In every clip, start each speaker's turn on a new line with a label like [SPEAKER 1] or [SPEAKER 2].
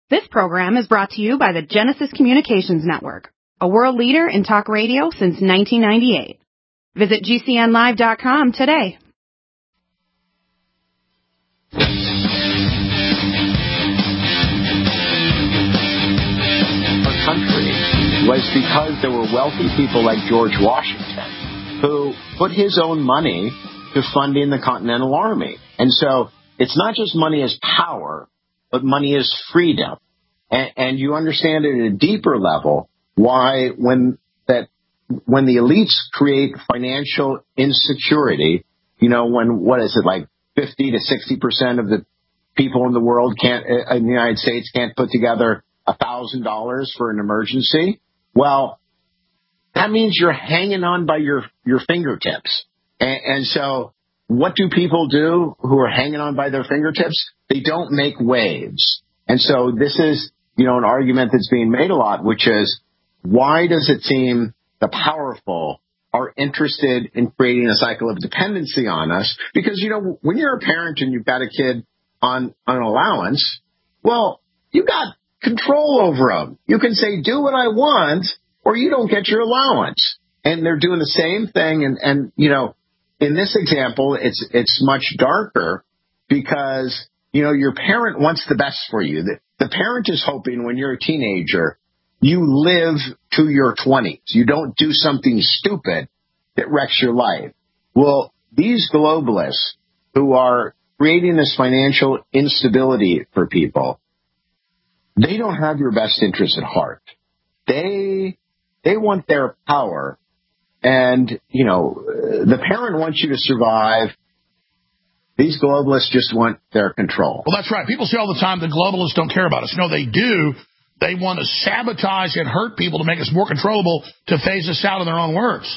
[SPEAKER 1] This program is brought to you by the Genesis Communications Network, a world leader in talk radio since 1998. Visit GCNlive.com today.
[SPEAKER 2] Our country was because there were wealthy people like George Washington who put his own money to funding the Continental Army. And so it's not just money as power, but money is freedom. And you understand it at a deeper level why when the elites create financial insecurity, when, what is it, like 50 to 60% of the people in the world in the United States can't put together $1,000 for an emergency. Well, that means you're hanging on by your fingertips. And so what do people do who are hanging on by their fingertips? They don't make waves. And so this is, an argument that's being made a lot, which is, why does it seem the powerful are interested in creating a cycle of dependency on us? Because, when you're a parent and you've got a kid on an allowance, well, you got control over them. You can say, do what I want, or you don't get your allowance. And they're doing the same thing. And in this example, it's much darker because, your parent wants the best for you. The parent is hoping when you're a teenager, you live to your 20s. You don't do something stupid that wrecks your life. Well, these globalists who are creating this financial instability for people, they don't have your best interest at heart. They want their power. And, the parent wants you to survive. These globalists just want their control.
[SPEAKER 3] Well, that's right. People say all the time the globalists don't care about us. No, they do. They want to sabotage and hurt people to make us more controllable, to phase us out, in their own words.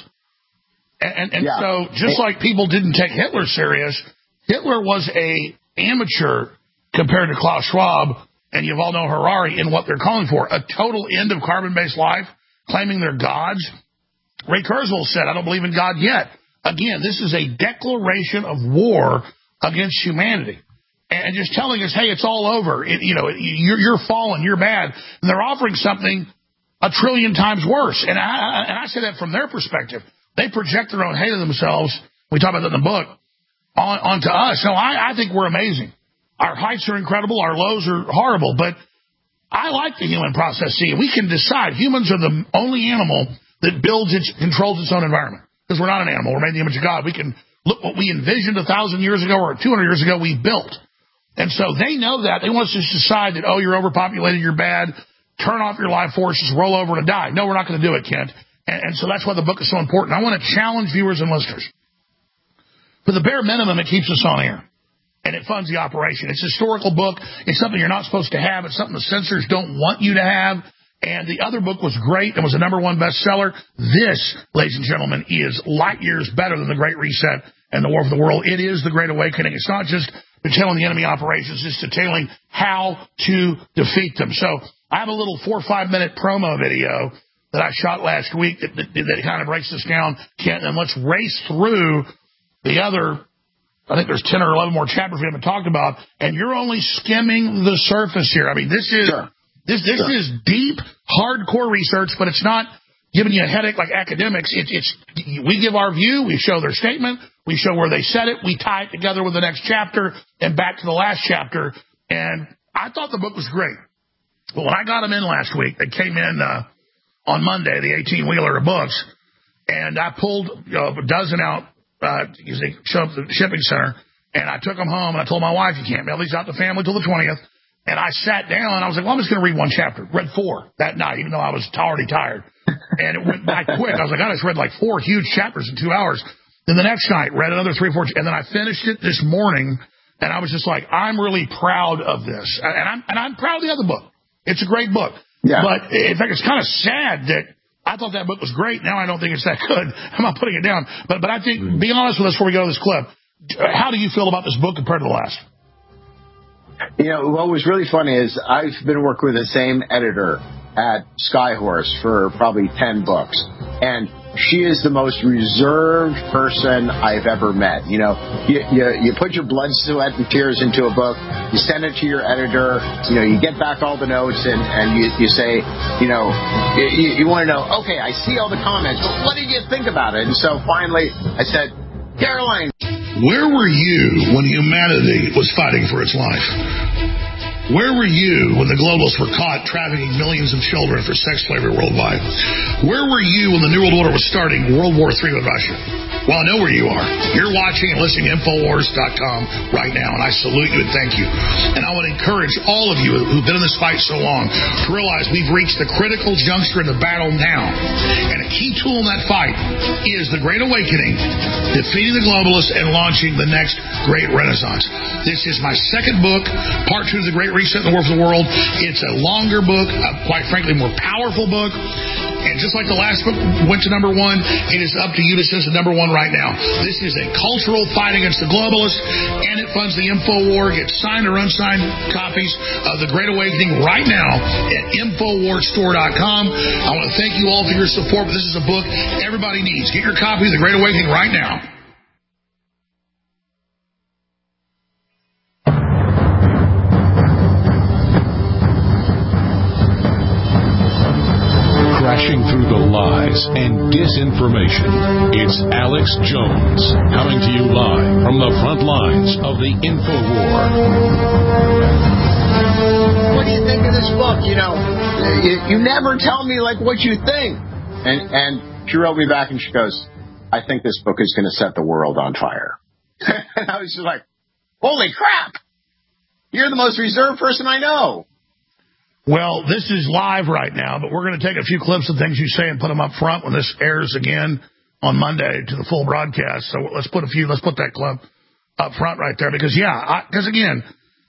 [SPEAKER 3] And yeah. So just like people didn't take Hitler serious, Hitler was a amateur compared to Klaus Schwab and Yuval Noah Harari in what they're calling for. A total end of carbon-based life, claiming they're gods. Ray Kurzweil said, I don't believe in God yet. Again, this is a declaration of war against humanity. And just telling us, hey, it's all over. You're fallen, you're bad. And they're offering something 1 trillion times worse. And I say that from their perspective. They project their own hate of themselves. We talk about that in the book. Onto us. So I think we're amazing. Our heights are incredible. Our lows are horrible. But I like the human process. See, we can decide. Humans are the only animal that controls its own environment. Because we're not an animal. We're made in the image of God. We can look what we envisioned 1,000 years ago or 200 years ago, we built. And so they know that. They want us to decide that, you're overpopulated, you're bad, turn off your life forces, roll over and die. No, we're not going to do it, Kent. And so that's why the book is so important. I want to challenge viewers and listeners. For the bare minimum, it keeps us on air. And it funds the operation. It's a historical book. It's something you're not supposed to have. It's something the censors don't want you to have. And the other book was great and was a #1 bestseller. This, ladies and gentlemen, is light years better than The Great Reset and The War for the World. It is The Great Awakening. It's not just detailing the enemy operations. It's detailing how to defeat them. So I have a little 4 or 5 minute promo video that I shot last week that kind of breaks this down, Kent, and let's race through the other, I think there's 10 or 11 more chapters we haven't talked about, and you're only skimming the surface here. I mean, this is... Sure. This is deep, hardcore research, but it's not giving you a headache like academics. We give our view, we show their statement, we show where they said it, we tie it together with the next chapter and back to the last chapter. And I thought the book was great. But when I got them in last week, they came in on Monday, the 18-wheeler of books, and I pulled a dozen out because they showed up at the shipping center, and I took them home, and I told my wife, you can't mail these out to family till the 20th. And I sat down, and I was like, well, I'm just going to read one chapter. Read 4 that night, even though I was already tired. And it went by quick. I was like, I just read like 4 huge chapters in 2 hours. Then the next night, read another 3 or 4, and then I finished it this morning, and I was just like, I'm really proud of this. And I'm proud of the other book. It's a great book. Yeah. But, in fact, it's kind of sad that I thought that book was great. Now I don't think it's that good. I'm not putting it down. But I think, be honest with us before we go to this clip, how do you feel about this book compared to the last?
[SPEAKER 2] What was really funny is I've been working with the same editor at Skyhorse for probably 10 books. And she is the most reserved person I've ever met. You know, you put your blood, sweat, and tears into a book, you send it to your editor, you know, you get back all the notes, and you say, you know, you want to know, okay, I see all the comments, but what did you think about it? And so finally, I said, Caroline,
[SPEAKER 3] where were you when humanity was fighting for its life? Where were you when the globalists were caught trafficking millions of children for sex slavery worldwide? Where were you when the New World Order was starting World War III with Russia? Well, I know where you are. You're watching and listening to Infowars.com right now, and I salute you and thank you. And I would encourage all of you who've been in this fight so long to realize we've reached the critical juncture in the battle now. And a key tool in that fight is the Great Awakening, defeating the globalists, and launching the next Great Renaissance. This is my second book, part 2 of the Great Reset in the War for the World. It's a longer book, quite frankly, more powerful book. And just like the last book went to number 1, it is up to you to send to number 1 right now. This is a cultural fight against the globalists, and it funds the InfoWar. Get signed or unsigned copies of The Great Awakening right now at InfoWarsStore.com. I want to thank you all for your support, but this is a book everybody needs. Get your copy of The Great Awakening right now.
[SPEAKER 4] Crashing through the lies and disinformation, it's Alex Jones, coming to you live from the front lines of the InfoWar.
[SPEAKER 2] What do you think of this book? You know, you never tell me, like, what you think. And she wrote me back and she goes, I think this book is going to set the world on fire. And I was just like, holy crap! You're the most reserved person I know.
[SPEAKER 3] Well, this is live right now, but we're going to take a few clips of things you say and put them up front when this airs again on Monday to the full broadcast. So let's put that clip up front right there because, because again,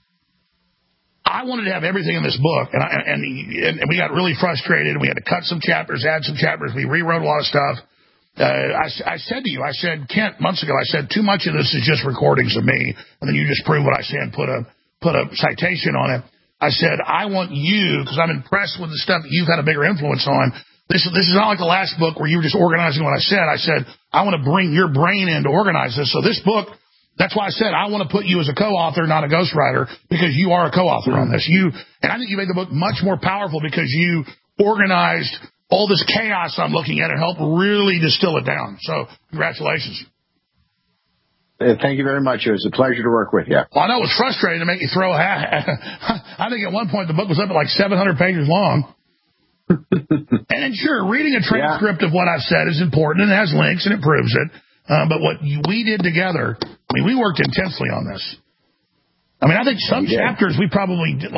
[SPEAKER 3] I wanted to have everything in this book, and we got really frustrated, and we had to cut some chapters, add some chapters. We rewrote a lot of stuff. I said to you, Kent, months ago, I said, too much of this is just recordings of me, and then you just prove what I say and put a citation on it. I said, I want you, because I'm impressed with the stuff that you've had a bigger influence on. This is not like the last book where you were just organizing what I said. I said, I want to bring your brain in to organize this. So this book, that's why I said I want to put you as a co-author, not a ghostwriter, because you are a co-author on this. And I think you made the book much more powerful because you organized all this chaos I'm looking at and helped really distill it down. So congratulations.
[SPEAKER 2] Thank you very much. It was a pleasure to work with you.
[SPEAKER 3] Well, I know it was frustrating to make you throw I think at one point the book was up at like 700 pages long. And sure, reading a transcript of what I've said is important, and it has links, and it proves it. But what we did together, I mean, we worked intensely on this. I mean, I think some chapters we probably did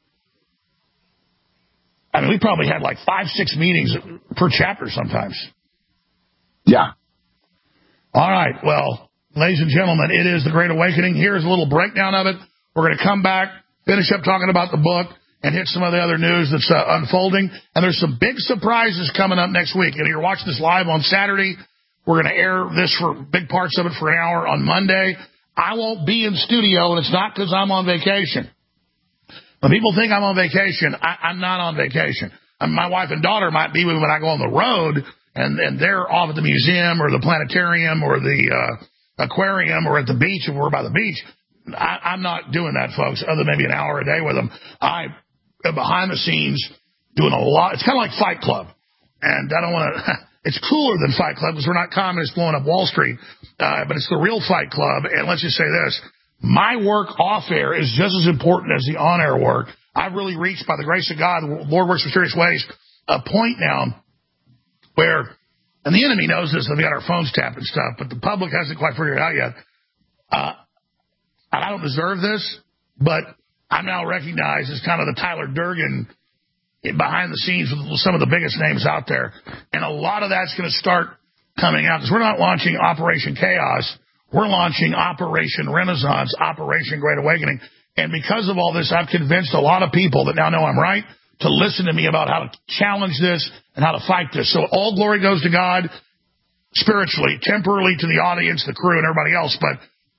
[SPEAKER 3] we probably had like 5-6 meetings per chapter sometimes.
[SPEAKER 2] Yeah.
[SPEAKER 3] All right, well, ladies and gentlemen, it is The Great Awakening. Here's a little breakdown of it. We're going to come back, finish up talking about the book, and hit some of the other news that's unfolding. And there's some big surprises coming up next week. And you're watching this live on Saturday. We're going to air this for big parts of it for an hour on Monday. I won't be in studio, and it's not because I'm on vacation. When people think I'm on vacation, I'm not on vacation. My wife and daughter might be with me when I go on the road, and they're off at the museum or the planetarium or the aquarium or at the beach if we're by the beach. I'm not doing that, folks, other than maybe an hour a day with them. I am behind the scenes doing a lot. It's kind of like Fight Club. And I don't want to, it's cooler than Fight Club because we're not communists blowing up Wall Street. But it's the real Fight Club. And let's just say this. My work off air is just as important as the on air work. I've really reached, by the grace of God, the Lord works in mysterious ways, a point now where, and the enemy knows this, they've got our phones tapped and stuff, but the public hasn't quite figured it out yet. I don't deserve this, but I'm now recognized as kind of the Tyler Durden behind the scenes with some of the biggest names out there. And a lot of that's going to start coming out because we're not launching Operation Chaos. We're launching Operation Renaissance, Operation Great Awakening. And because of all this, I've convinced a lot of people that now know I'm right to listen to me about how to challenge this and how to fight this. So all glory goes to God spiritually, temporarily to the audience, the crew, and everybody else. But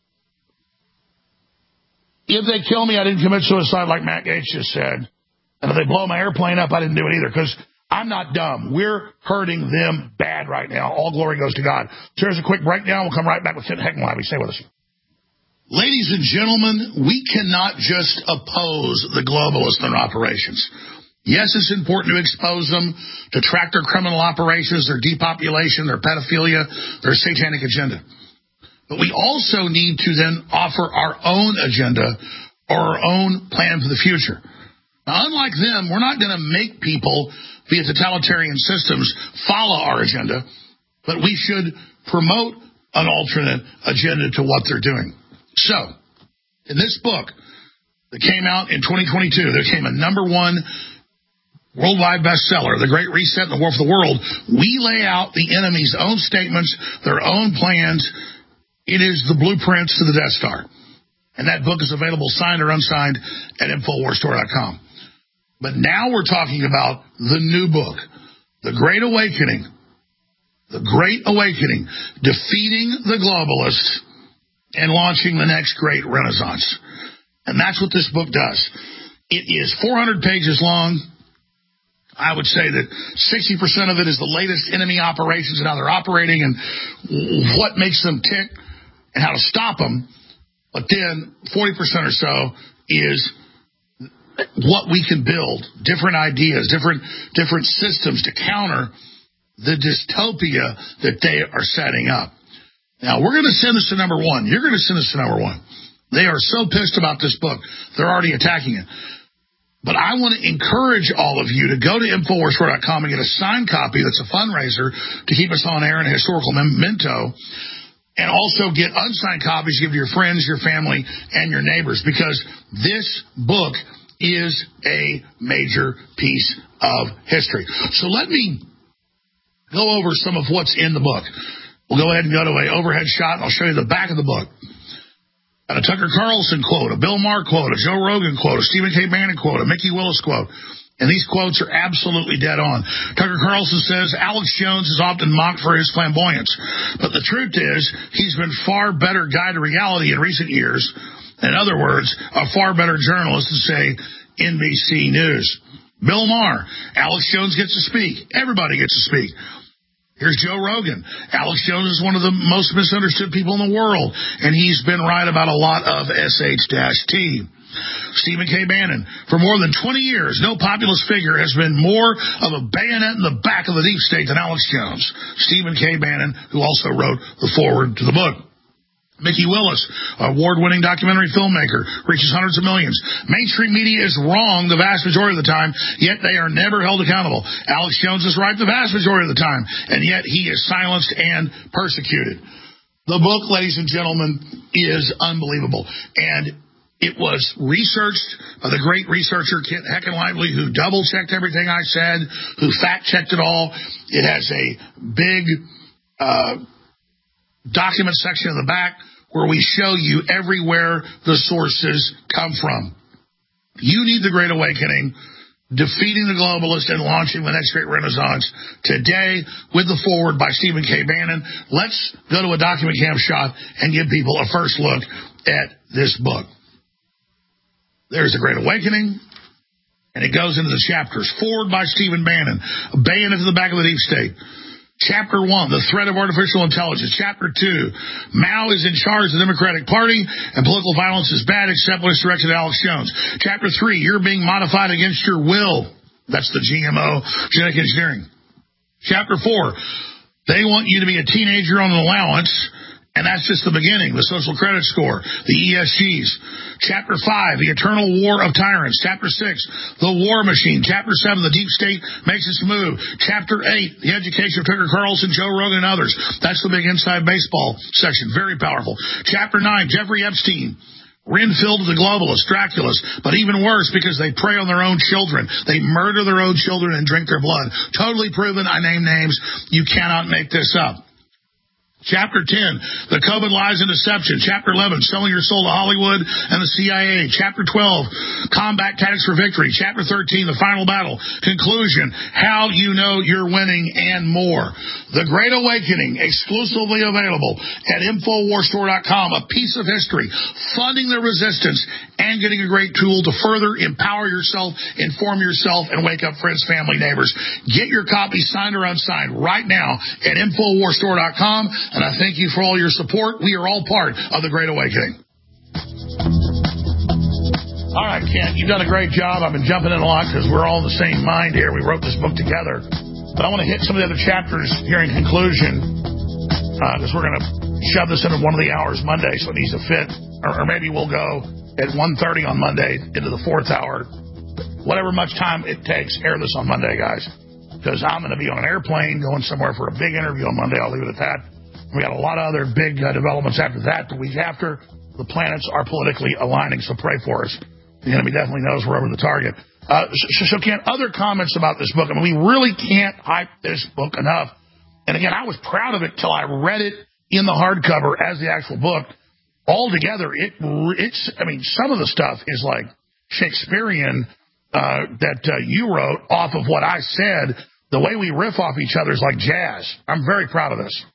[SPEAKER 3] if they kill me, I didn't commit suicide like Matt Gaetz just said. And if they blow my airplane up, I didn't do it either. Because I'm not dumb. We're hurting them bad right now. All glory goes to God. So here's a quick breakdown. We'll come right back with Ted Heckenlively. Stay with us. Ladies and gentlemen, we cannot just oppose the globalists and their operations. Yes, it's important to expose them, to track their criminal operations, their depopulation, their pedophilia, their satanic agenda. But we also need to then offer our own agenda or our own plan for the future. Now, unlike them, we're not going to make people via totalitarian systems follow our agenda, but we should promote an alternate agenda to what they're doing. So, in this book that came out in 2022, there came a #1 worldwide bestseller, The Great Reset and the War for the World. We lay out the enemy's own statements, their own plans. It is the blueprints to the Death Star. And that book is available signed or unsigned at InfoWarsStore.com. But now we're talking about the new book, The Great Awakening. The Great Awakening, defeating the globalists and launching the next great renaissance. And that's what this book does. It is 400 pages long. I would say that 60% of it is the latest enemy operations and how they're operating and what makes them tick and how to stop them. But then 40% or so is what we can build, different ideas, different systems to counter the dystopia that they are setting up. Now, we're going to send this to #1. You're going to send this to #1. They are so pissed about this book, they're already attacking it. But I want to encourage all of you to go to InfoWarsStore.com and get a signed copy that's a fundraiser to keep us on air and a historical memento, and also get unsigned copies to give to your friends, your family, and your neighbors, because this book is a major piece of history. So let me go over some of what's in the book. We'll go ahead and go to an overhead shot, and I'll show you the back of the book. A Tucker Carlson quote, a Bill Maher quote, a Joe Rogan quote, a Stephen K. Bannon quote, a Mickey Willis quote. And these quotes are absolutely dead on. Tucker Carlson says, Alex Jones is often mocked for his flamboyance. But the truth is, he's been far better guide to reality in recent years. In other words, a far better journalist than, say, NBC News. Bill Maher, Alex Jones gets to speak. Everybody gets to speak. Here's Joe Rogan. Alex Jones is one of the most misunderstood people in the world, and he's been right about a lot of SH-T. Stephen K. Bannon. For more than 20 years, no populist figure has been more of a bayonet in the back of the deep state than Alex Jones. Stephen K. Bannon, who also wrote the foreword to the book. Mickey Willis, award-winning documentary filmmaker, reaches hundreds of millions. Mainstream media is wrong the vast majority of the time, yet they are never held accountable. Alex Jones is right the vast majority of the time, and yet he is silenced and persecuted. The book, ladies and gentlemen, is unbelievable. And it was researched by the great researcher Kent Heckenlively, who double-checked everything I said, who fact-checked it all. It has a big document section in the back where we show you everywhere the sources come from. You need the Great Awakening, defeating the globalists and launching the next great renaissance today with the foreword by Stephen K. Bannon. Let's go to a document cam shot and give people a first look at this book. There's the Great Awakening, and it goes into the chapters. Forward by Stephen Bannon, a bayonet to the back of the deep state. Chapter 1, the threat of artificial intelligence. Chapter 2, Mao is in charge of the Democratic Party, and political violence is bad except when it's directed at Alex Jones. Chapter 3, you're being modified against your will. That's the GMO, genetic engineering. Chapter 4, they want you to be a teenager on an allowance, and that's just the beginning, the social credit score, the ESGs. Chapter 5, the eternal war of tyrants. Chapter 6, the war machine. Chapter 7, the deep state makes its move. Chapter 8, the education of Tucker Carlson, Joe Rogan, and others. That's the big inside baseball section. Very powerful. Chapter 9, Jeffrey Epstein. Renfield to the globalists, Draculas, but even worse because they prey on their own children. They murder their own children and drink their blood. Totally proven. I name names. You cannot make this up. Chapter 10, The COVID Lies and Deception. Chapter 11, Selling Your Soul to Hollywood and the CIA. Chapter 12, Combat Tactics for Victory. Chapter 13, The Final Battle. Conclusion, How You Know You're Winning, and more. The Great Awakening, exclusively available at InfoWarsStore.com. A piece of history, funding the resistance, and getting a great tool to further empower yourself, inform yourself, and wake up friends, family, neighbors. Get your copy signed or unsigned right now at InfoWarsStore.com. And I thank you for all your support. We are all part of the Great Awakening. All right, Kent, you've done a great job. I've been jumping in a lot because we're all in the same mind here. We wrote this book together. But I want to hit some of the other chapters here in conclusion because we're going to shove this into one of the hours Monday, so it needs to fit. Or maybe we'll go at 1:30 on Monday into the 4th hour. Whatever much time it takes, air this on Monday, guys. Because I'm going to be on an airplane going somewhere for a big interview on Monday. I'll leave it at that. We got a lot of other big developments after that. The week after, the planets are politically aligning, so pray for us. The enemy definitely knows we're over the target. So Ken, other comments about this book. I mean, we really can't hype this book enough. And again, I was proud of it till I read it in the hardcover as the actual book. Altogether, it's. I mean, some of the stuff is like Shakespearean that you wrote off of what I said. The way we riff off each other is like jazz. I'm very proud of this.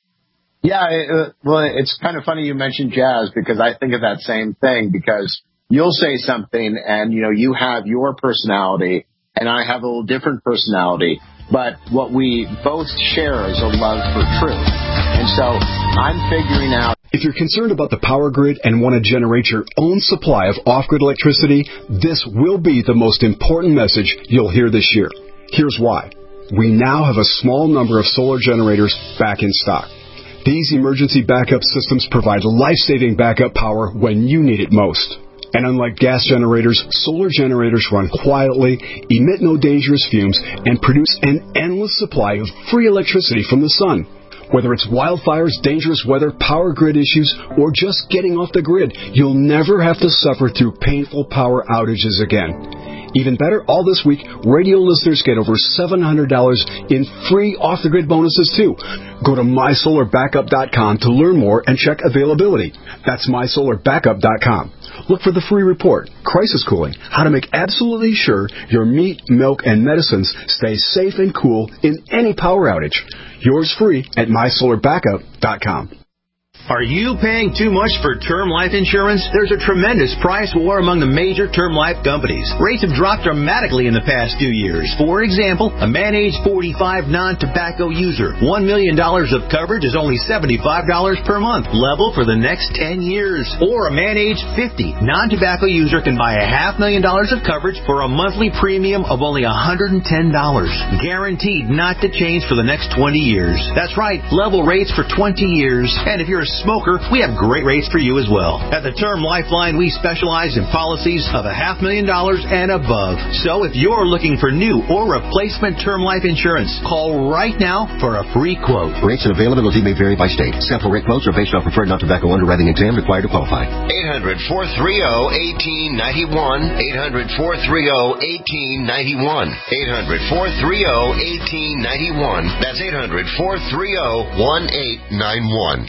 [SPEAKER 2] Yeah, well, it's kind of funny you mentioned jazz because I think of that same thing because you'll say something and, you have your personality and I have a little different personality, but what we both share is a love for truth. And so I'm figuring out.
[SPEAKER 5] If you're concerned about the power grid and want to generate your own supply of off-grid electricity, this will be the most important message you'll hear this year. Here's why. We now have a small number of solar generators back in stock. These emergency backup systems provide life-saving backup power when you need it most. And unlike gas generators, solar generators run quietly, emit no dangerous fumes, and produce an endless supply of free electricity from the sun. Whether it's wildfires, dangerous weather, power grid issues, or just getting off the grid, you'll never have to suffer through painful power outages again. Even better, all this week, radio listeners get over $700 in free off-the-grid bonuses, too. Go to MySolarBackup.com to learn more and check availability. That's MySolarBackup.com. Look for the free report, Crisis Cooling, how to make absolutely sure your meat, milk, and medicines stay safe and cool in any power outage. Yours free at MySolarBackup.com.
[SPEAKER 6] Are you paying too much for term life insurance? There's a tremendous price war among the major term life companies. Rates have dropped dramatically in the past 2 years. For example, a man age 45 non-tobacco user, $1 million of coverage is only $75 per month, level for the next 10 years. Or a man age 50 non-tobacco user can buy $500,000 of coverage for a monthly premium of only $110, guaranteed not to change for the next 20 years. That's right, level rates for 20 years. And if you're a smoker, we have great rates for you as well. At the Term Lifeline, we specialize in policies of $500,000 and above. So if you're looking for new or replacement term life insurance, call right now for a free quote.
[SPEAKER 7] Rates and availability may vary by state. Sample rate quotes are based on preferred non-tobacco underwriting exam required to qualify.
[SPEAKER 8] 800-430-1891. 800-430-1891. 800-430-1891. That's 800-430-1891.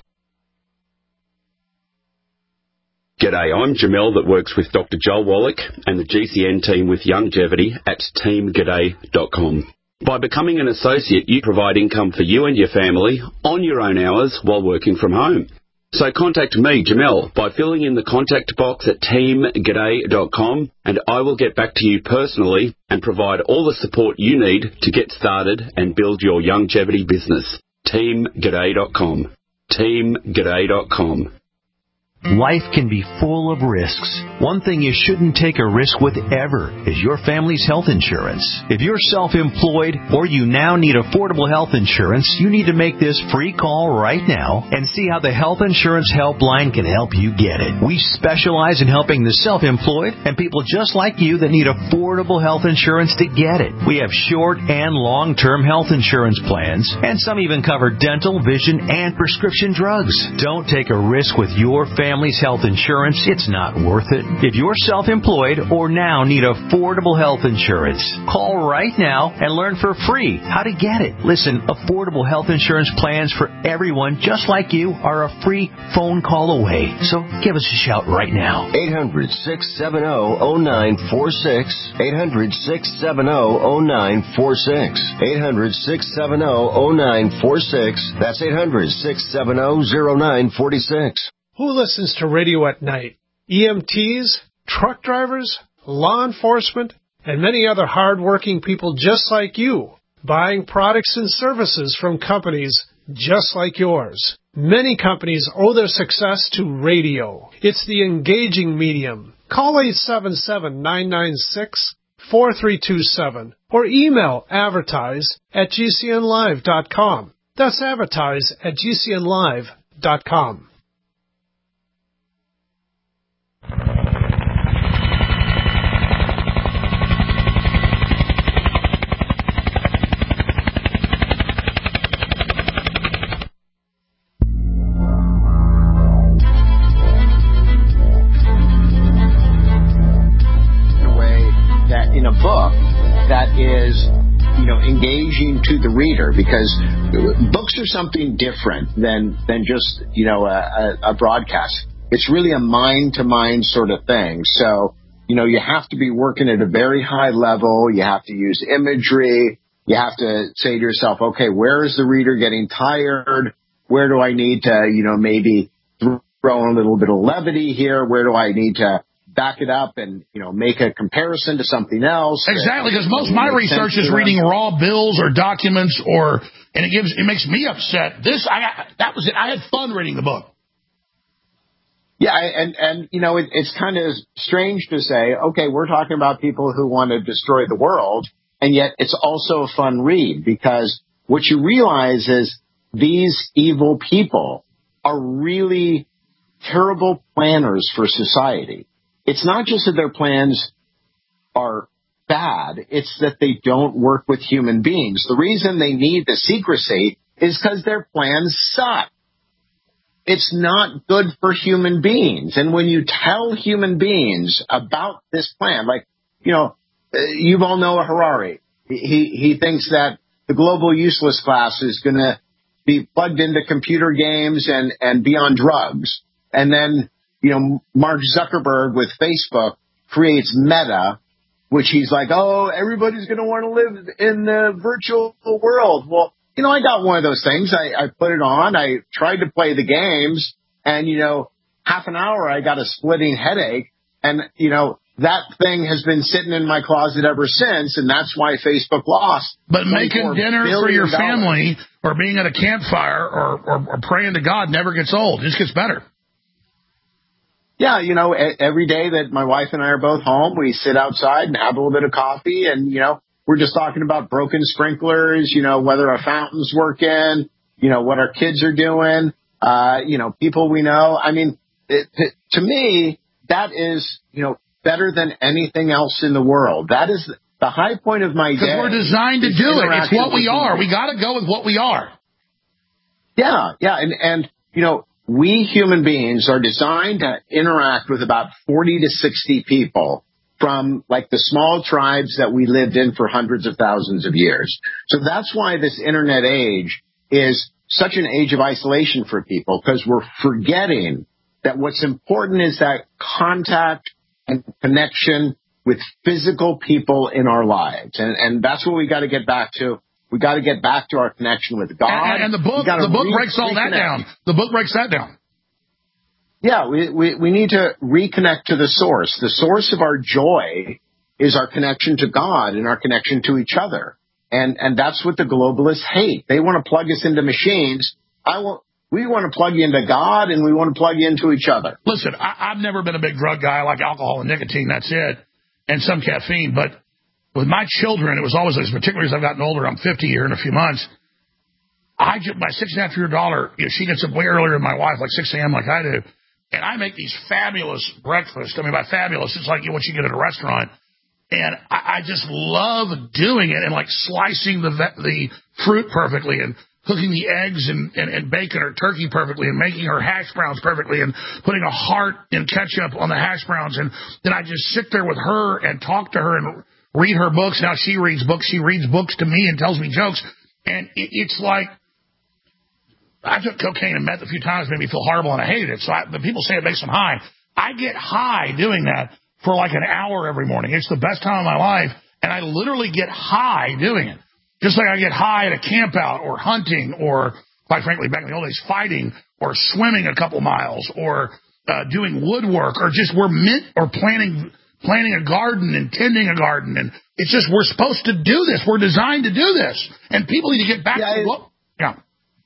[SPEAKER 9] G'day, I'm Jamel that works with Dr. Joel Wallach and the GCN team with Longevity at teamg'day.com. By becoming an associate, you provide income for you and your family on your own hours while working from home. So contact me, Jamel, by filling in the contact box at teamg'day.com and I will get back to you personally and provide all the support you need to get started and build your longevity business. teamg'day.com. teamg'day.com.
[SPEAKER 6] Life can be full of risks. One thing you shouldn't take a risk with ever is your family's health insurance. If you're self-employed or you now need affordable health insurance, you need to make this free call right now and see how the Health Insurance Helpline can help you get it. We specialize in helping the self-employed and people just like you that need affordable health insurance to get it. We have short and long-term health insurance plans, and some even cover dental, vision, and prescription drugs. Don't take a risk with your family family's health insurance, it's not worth it. If you're self-employed or now need affordable health insurance, call right now and learn for free how to get it. Listen, affordable health insurance plans for everyone just like you are a free phone call away. So give us a shout right now.
[SPEAKER 7] 800-670-0946. 800-670-0946. 800-670-0946. That's 800-670-0946.
[SPEAKER 10] Who listens to radio at night? EMTs, truck drivers, law enforcement, and many other hard-working people just like you, buying products and services from companies just like yours. Many companies owe their success to radio. It's the engaging medium. Call 877-996-4327 or email advertise@gcnlive.com. That's advertise@gcnlive.com.
[SPEAKER 2] In a book that is, engaging to the reader, because books are something different than just, a broadcast. It's really a mind-to-mind sort of thing. So, you have to be working at a very high level. You have to use imagery. You have to say to yourself, okay, where is the reader getting tired? Where do I need to, maybe throw in a little bit of levity here? Where do I need to back it up and, make a comparison to something else?
[SPEAKER 3] Exactly, because most of my research is reading raw bills or documents, and it makes me upset. That was it. I had fun reading the book.
[SPEAKER 2] Yeah, and it's kind of strange to say, okay, we're talking about people who want to destroy the world, and yet it's also a fun read, because what you realize is these evil people are really terrible planners for society. It's not just that their plans are bad, it's that they don't work with human beings. The reason they need the secrecy is because their plans suck. It's not good for human beings. And when you tell human beings about this plan, like, you all know Harari. He thinks that the global useless class is going to be plugged into computer games and be on drugs. And then, Mark Zuckerberg with Facebook creates Meta, which he's like, oh, everybody's going to want to live in the virtual world. Well, I got one of those things. I put it on. I tried to play the games, and, half an hour I got a splitting headache. And, that thing has been sitting in my closet ever since, and that's why Facebook lost.
[SPEAKER 3] But making dinner for your family or being at a campfire or praying to God never gets old. It just gets better.
[SPEAKER 2] Yeah, every day that my wife and I are both home, we sit outside and have a little bit of coffee, and, we're just talking about broken sprinklers, whether our fountain's working, what our kids are doing, people we know. I mean, to me, that is, better than anything else in the world. That is the high point of my day.
[SPEAKER 3] Because we're designed to do it. It's what we are. We got to go with what we are.
[SPEAKER 2] Yeah. And we human beings are designed to interact with about 40 to 60 people from like the small tribes that we lived in for hundreds of thousands of years. So that's why this internet age is such an age of isolation for people, because we're forgetting that what's important is that contact and connection with physical people in our lives. And that's what we got to get back to. We got to get back to our connection with God.
[SPEAKER 3] And the book breaks all that down. The book breaks that down.
[SPEAKER 2] Yeah, we need to reconnect to the source. The source of our joy is our connection to God and our connection to each other. And that's what the globalists hate. They want to plug us into machines. We want to plug you into God, and we want to plug you into each other.
[SPEAKER 3] Listen, I've never been a big drug guy. I like alcohol and nicotine, that's it, and some caffeine. But with my children, it was always, particularly as I've gotten older, I'm 50 here in a few months, my 6.5-year daughter, she gets up way earlier than my wife, like 6 a.m. like I do, and I make these fabulous breakfasts. I mean, by fabulous, it's like what you get at a restaurant. And I just love doing it and like slicing the fruit perfectly and cooking the eggs and bacon or turkey perfectly and making her hash browns perfectly and putting a heart and ketchup on the hash browns. And then I just sit there with her and talk to her and read her books. Now she reads books. She reads books to me and tells me jokes. And it's like, I took cocaine and meth a few times, made me feel horrible, and I hated it. So but people say it makes them high. I get high doing that for like an hour every morning. It's the best time of my life, and I literally get high doing it. Just like I get high at a camp out or hunting or, quite frankly, back in the old days, fighting or swimming a couple miles or doing woodwork or just or planting a garden and tending a garden. And it's just we're supposed to do this. We're designed to do this. And people need to get back to what... Yeah.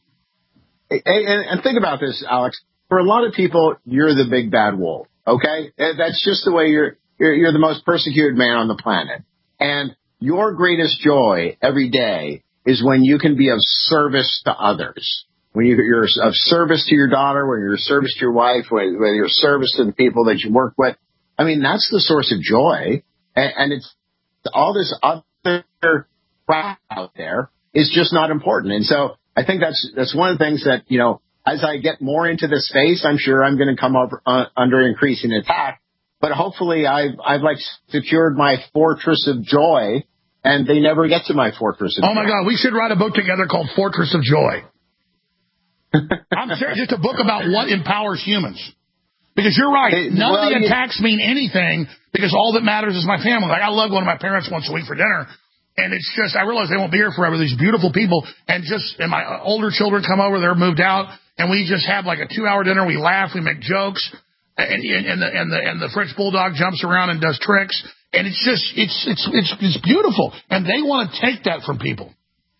[SPEAKER 2] And think about this, Alex. For a lot of people, you're the big bad wolf, okay? That's just the way you're the most persecuted man on the planet. And your greatest joy every day is when you can be of service to others. When you're of service to your daughter, when you're of service to your wife, when you're of service to the people that you work with. I mean, that's the source of joy. And it's all this other crap out there is just not important. And so I think that's one of the things that, you know, as I get more into this space, I'm sure I'm going to come up under increasing attack. But hopefully I've like secured my fortress of joy, and they never get to my fortress of joy.
[SPEAKER 3] Oh, my God. We should write a book together called Fortress of Joy. I'm serious. Just a book about what empowers humans. Because you're right. None of the attacks mean anything because all that matters is my family. Like, I love going to my parents once a week for dinner. And it's just, I realize they won't be here forever, these beautiful people. And my older children come over, they're moved out, and we just have like a 2-hour dinner. We laugh, we make jokes, and the French Bulldog jumps around and does tricks. And it's just, it's beautiful. And they want to take that from people.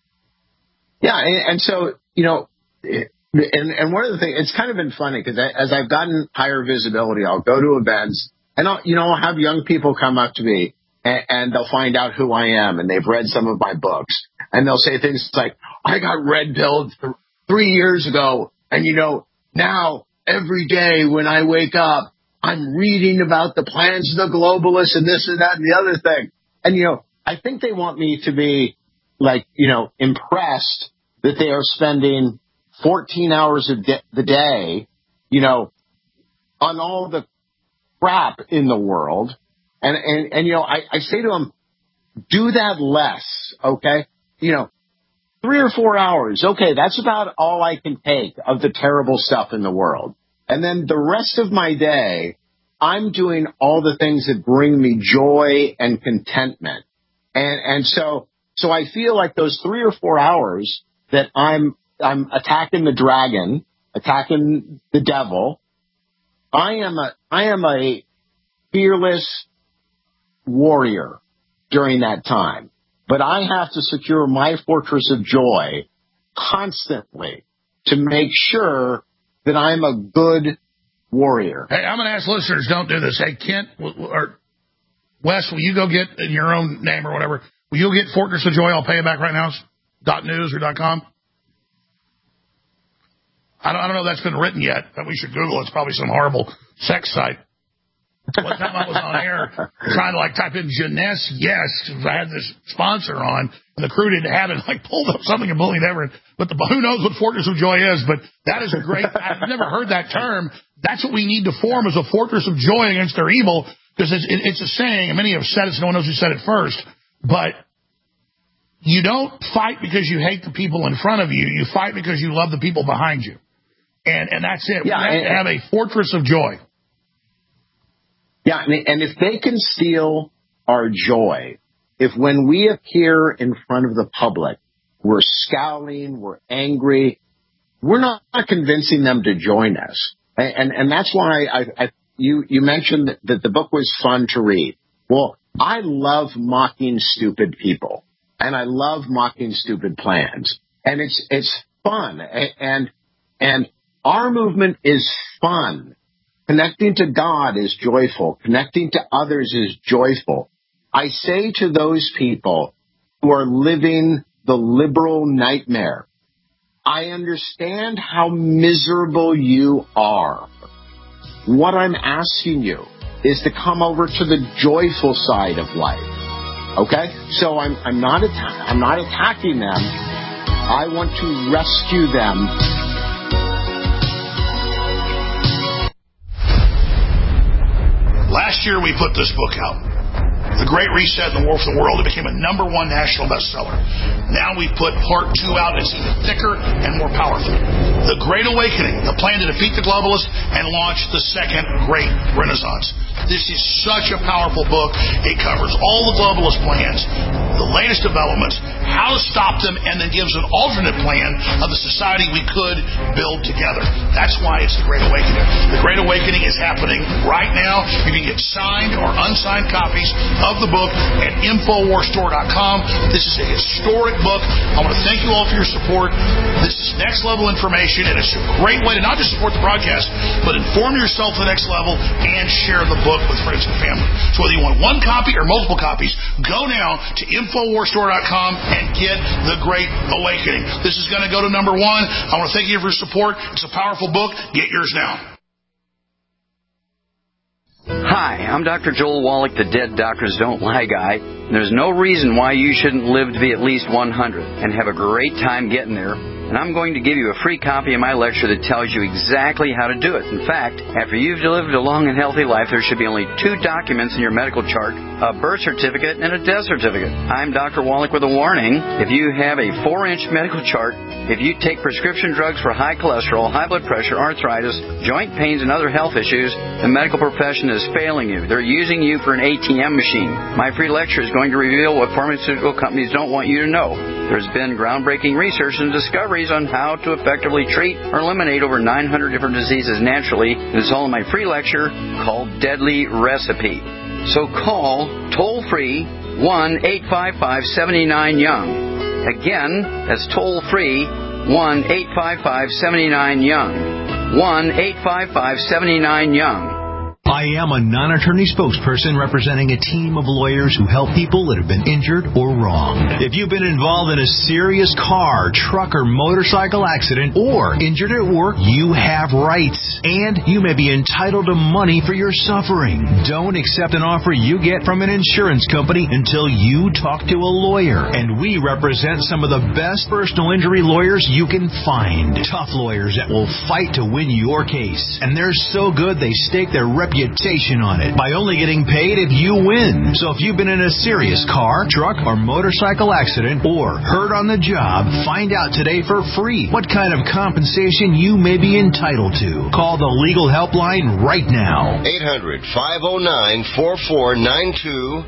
[SPEAKER 2] Yeah. And so, you know, and one of the things, it's kind of been funny because as I've gotten higher visibility, I'll go to events and I'll have young people come up to me. And they'll find out who I am, and they've read some of my books. And they'll say things like, I got red-pilled 3 years ago, and, you know, now every day when I wake up, I'm reading about the plans of the globalists and this and that and the other thing. And, you know, I think they want me to be, like, you know, impressed that they are spending 14 hours of the day, you know, on all the crap in the world. And you know, I say to them, do that less, okay? You know, 3 or 4 hours, okay, that's about all I can take of the terrible stuff in the world. And then the rest of my day, I'm doing all the things that bring me joy and contentment. And so I feel like those 3 or 4 hours that I'm attacking the dragon, attacking the devil, I am a fearless warrior during that time. But I have to secure my fortress of joy constantly to make sure that I'm a good warrior.
[SPEAKER 3] Hey, I'm going to ask listeners, don't do this. Hey, Kent or Wes, will you go get in your own name or whatever? Will you get Fortress of Joy? I'll pay you back right now. .news or .com? I don't know if that's been written yet, but we should Google it. It's probably some horrible sex site. One time I was on air trying to, like, type in Jeunesse, yes, because I had this sponsor on, and the crew didn't have it, like, pulled up something completely different. But who knows what Fortress of Joy is, but that is a great, I've never heard that term. That's what we need to form, is a fortress of joy against their evil, because it's a saying, and many have said it, so no one knows who said it first, but you don't fight because you hate the people in front of you. You fight because you love the people behind you. And that's it. Yeah, we have to have a fortress of joy.
[SPEAKER 2] Yeah, and if they can steal our joy, if when we appear in front of the public, we're scowling, we're angry, we're not convincing them to join us. And that's why you mentioned that the book was fun to read. Well, I love mocking stupid people, and I love mocking stupid plans, and it's fun, and our movement is fun. Connecting to God is joyful. Connecting to others is joyful. I say to those people who are living the liberal nightmare, I understand how miserable you are. What I'm asking you is to come over to the joyful side of life. Okay? So I'm not attacking them. I want to rescue them.
[SPEAKER 3] Last year we put this book out, The Great Reset and the War for the World. It became a #1 national bestseller. Now we've put part 2 out, and it's even thicker and more powerful. The Great Awakening, the plan to defeat the globalists and launch the second Great Renaissance. This is such a powerful book. It covers all the globalist plans, the latest developments, how to stop them, and then gives an alternate plan of the society we could build together. That's why it's The Great Awakening. The Great Awakening is happening right now. You can get signed or unsigned copies of the book at InfoWarsStore.com. This is a historic book. I want to thank you all for your support. This is next level information, and it's a great way to not just support the broadcast, but inform yourself to the next level and share the book with friends and family. So whether you want one copy or multiple copies, go now to InfoWarsStore.com and get The Great Awakening. This is going to go to #1. I want to thank you for your support. It's a powerful book. Get yours now.
[SPEAKER 11] Hi, I'm Dr. Joel Wallach, the Dead Doctors Don't Lie guy. There's no reason why you shouldn't live to be at least 100 and have a great time getting there. And I'm going to give you a free copy of my lecture that tells you exactly how to do it. In fact, after you've lived a long and healthy life, there should be only 2 documents in your medical chart, a birth certificate and a death certificate. I'm Dr. Wallach with a warning. If you have a 4-inch medical chart, if you take prescription drugs for high cholesterol, high blood pressure, arthritis, joint pains, and other health issues, the medical profession is failing you. They're using you for an ATM machine. My free lecture is going to reveal what pharmaceutical companies don't want you to know. There's been groundbreaking research and discoveries on how to effectively treat or eliminate over 900 different diseases naturally. It's all in my free lecture called Deadly Recipe. So call toll-free 1-855-79-YOUNG. Again, that's toll-free 1-855-79-YOUNG. 1-855-79-YOUNG.
[SPEAKER 6] I am a non-attorney spokesperson representing a team of lawyers who help people that have been injured or wronged. If you've been involved in a serious car, truck, or motorcycle accident or injured at work, you have rights, and you may be entitled to money for your suffering. Don't accept an offer you get from an insurance company until you talk to a lawyer. And we represent some of the best personal injury lawyers you can find. Tough lawyers that will fight to win your case. And they're so good they stake their reputation on it by only getting paid if you win. So if you've been in a serious car, truck, or motorcycle accident or hurt on the job, find out today for free what kind of compensation you may be entitled to. Call the legal helpline right now.
[SPEAKER 8] 800-509-4492.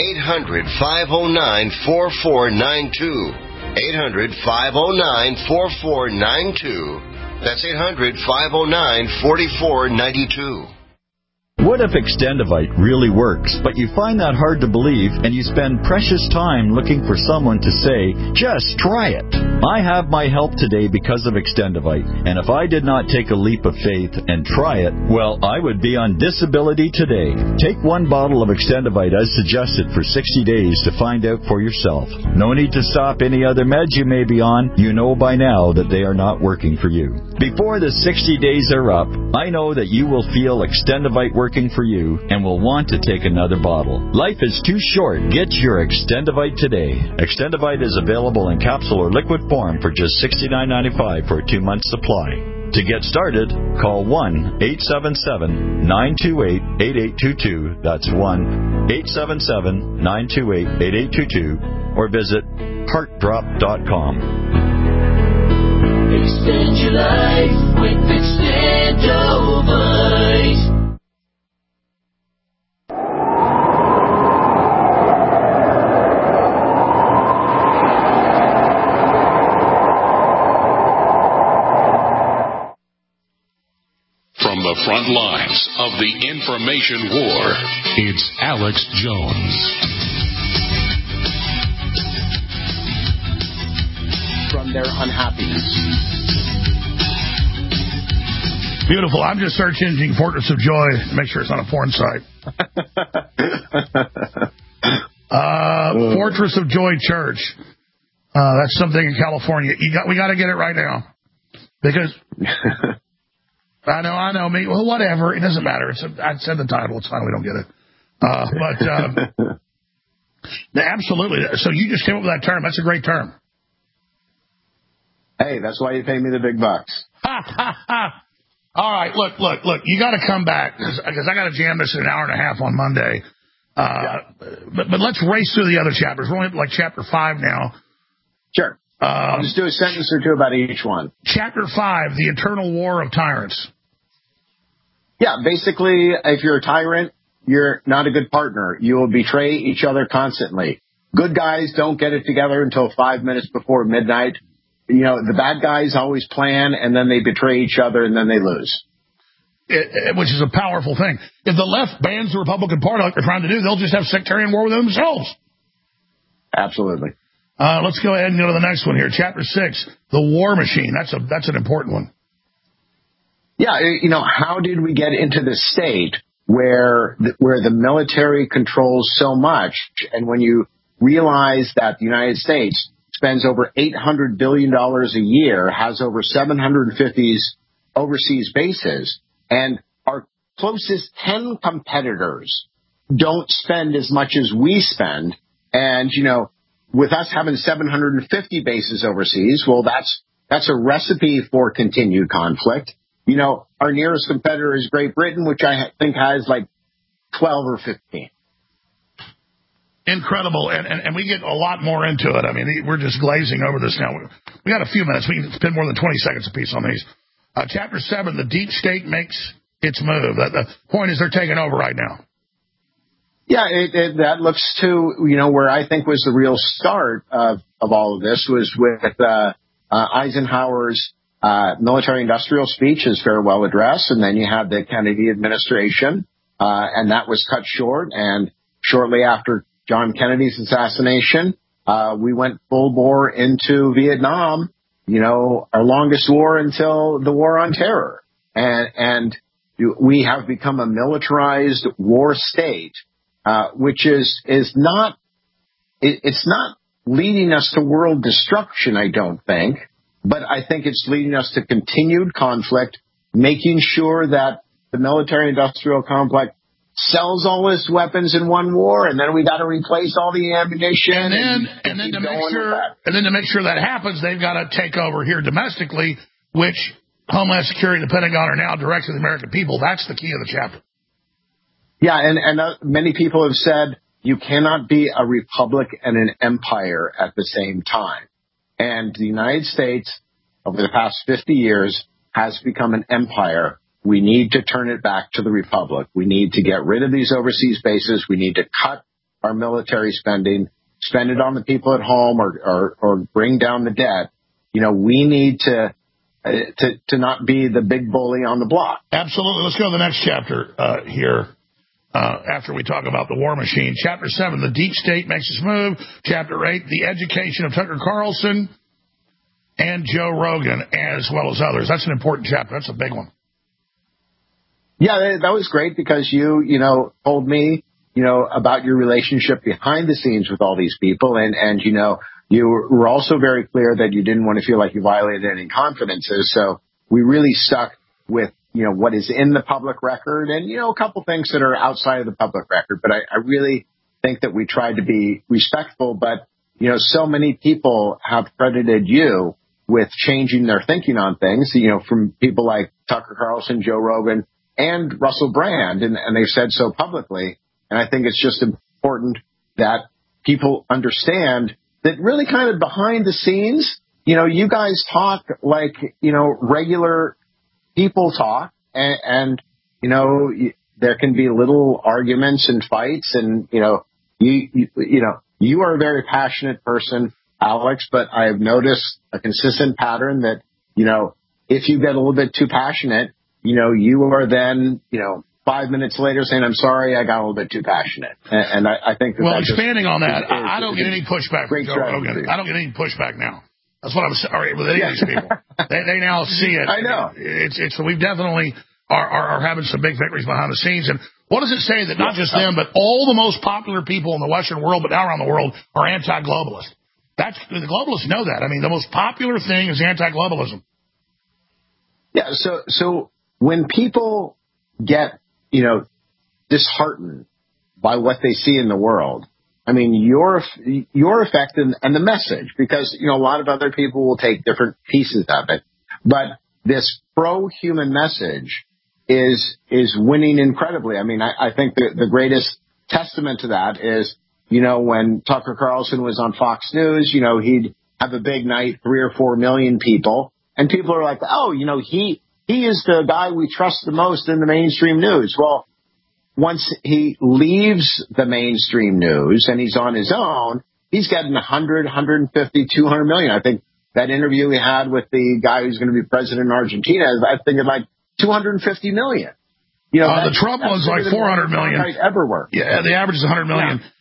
[SPEAKER 8] 800-509-4492. 800-509-4492. That's 800-509-4492.
[SPEAKER 12] What if Extendivite really works, but you find that hard to believe and you spend precious time looking for someone to say, just try it? I have my help today because of Extendivite, and if I did not take a leap of faith and try it, well, I would be on disability today. Take 1 bottle of Extendivite as suggested for 60 days to find out for yourself. No need to stop any other meds you may be on. You know by now that they are not working for you. Before the 60 days are up, I know that you will feel Extendivite working for you and will want to take another bottle. Life is too short. Get your Extendivite today. Extendivite is available in capsule or liquid form for just $69.95 for a 2-month supply. To get started, call 1-877-928-8822. That's 1-877-928-8822. Or visit heartdrop.com.
[SPEAKER 13] Extend your life with Extendovite.
[SPEAKER 4] From the front lines of the information war, it's Alex Jones.
[SPEAKER 2] From their unhappiness.
[SPEAKER 3] Beautiful. I'm just search engine Fortress of Joy to make sure it's not a porn site. Fortress of Joy Church. That's something in California. We got to get it right now. Because... I know. Me, well, whatever. It doesn't matter. I said the title. It's fine. We don't get it. Absolutely. So you just came up with that term. That's a great term.
[SPEAKER 2] Hey, that's why you pay me the big bucks.
[SPEAKER 3] All right, look. You got to come back because I got to jam this in an hour and a half on Monday. But let's race through the other chapters. We're only at like chapter 5 now.
[SPEAKER 2] Sure. I'll just do a sentence or two about each one.
[SPEAKER 3] Chapter 5, the eternal war of tyrants.
[SPEAKER 2] Yeah, basically, if you're a tyrant, you're not a good partner. You will betray each other constantly. Good guys don't get it together until 5 minutes before midnight. The bad guys always plan, and then they betray each other, and then they lose.
[SPEAKER 3] Which is a powerful thing. If the left bans the Republican Party like they're trying to do, they'll just have sectarian war with themselves.
[SPEAKER 2] Absolutely.
[SPEAKER 3] Let's go ahead and go to the next one here. Chapter 6, the war machine. That's an important one.
[SPEAKER 2] Yeah, how did we get into this state where the military controls so much, and when you realize that the United States spends over $800 billion a year, has over 750 overseas bases, and our closest 10 competitors don't spend as much as we spend, and, with us having 750 bases overseas, well, that's a recipe for continued conflict. Our nearest competitor is Great Britain, which I think has like 12 or 15.
[SPEAKER 3] Incredible, and we get a lot more into it. I mean, we're just glazing over this now. We got a few minutes. We can spend more than 20 seconds apiece on these. Chapter 7, the deep state makes its move. The point is they're taking over right now.
[SPEAKER 2] Yeah, that looks to, where I think was the real start of all of this was with Eisenhower's military-industrial speech, his farewell address, and then you had the Kennedy administration, and that was cut short. And shortly after John Kennedy's assassination, we went full bore into Vietnam, our longest war until the War on Terror. And we have become a militarized war state, which is not, it's not leading us to world destruction, I don't think, but I think it's leading us to continued conflict, making sure that the military-industrial complex sells all its weapons in one war, and then we got to replace all the ammunition.
[SPEAKER 3] And then to make sure that happens, they've got to take over here domestically, which Homeland Security and the Pentagon are now directing the American people. That's the key of the chapter.
[SPEAKER 2] Yeah, and many people have said you cannot be a republic and an empire at the same time. And the United States, over the past 50 years, has become an empire. We need to turn it back to the republic. We need to get rid of these overseas bases. We need to cut our military spending, spend it on the people at home, or bring down the debt. We need to not be the big bully on the block.
[SPEAKER 3] Absolutely. Let's go to the next chapter here. After we talk about the war machine. Chapter 7, the deep state makes its move. Chapter 8, the education of Tucker Carlson and Joe Rogan, as well as others. That's an important chapter. That's a big one.
[SPEAKER 2] Yeah, that was great because you told me, about your relationship behind the scenes with all these people. And you were also very clear that you didn't want to feel like you violated any confidences. So we really stuck with, what is in the public record and, a couple things that are outside of the public record. But I really think that we tried to be respectful. But, so many people have credited you with changing their thinking on things, from people like Tucker Carlson, Joe Rogan, and Russell Brand. And they've said so publicly. And I think it's just important that people understand that really kind of behind the scenes, you guys talk like, regular people talk, and there can be little arguments and fights, and you are a very passionate person, Alex, but I have noticed a consistent pattern that if you get a little bit too passionate, you are then 5 minutes later saying, I'm sorry, I got a little bit too passionate. And I think that
[SPEAKER 3] expanding on that, I don't get any pushback from Joe Rogan. I don't get any pushback now. That's what I'm sorry with any of these people. They now see it.
[SPEAKER 2] I know.
[SPEAKER 3] It's we definitely are having some big victories behind the scenes. And what does it say that not just them, but all the most popular people in the Western world, but now around the world, are anti-globalist? The globalists know that. I mean, the most popular thing is anti-globalism.
[SPEAKER 2] Yeah. So when people get, disheartened by what they see in the world, I mean, your effect and the message, because, you know, a lot of other people will take different pieces of it. But this pro-human message is winning incredibly. I mean, I think the greatest testament to that is, you know, when Tucker Carlson was on Fox News, you know, he'd have a big night, 3 or 4 million people, and people are like, oh, you know, he is the guy we trust the most in the mainstream news. Well, once he leaves the mainstream news and he's on his own, he's getting 100, 150, 200 million. I think that interview he had with the guy who's going to be president in Argentina, I think it's like 250 million. You know,
[SPEAKER 3] the Trump one's like 400 million.
[SPEAKER 2] Ever work.
[SPEAKER 3] Yeah, the average is 100 million.
[SPEAKER 2] Yeah.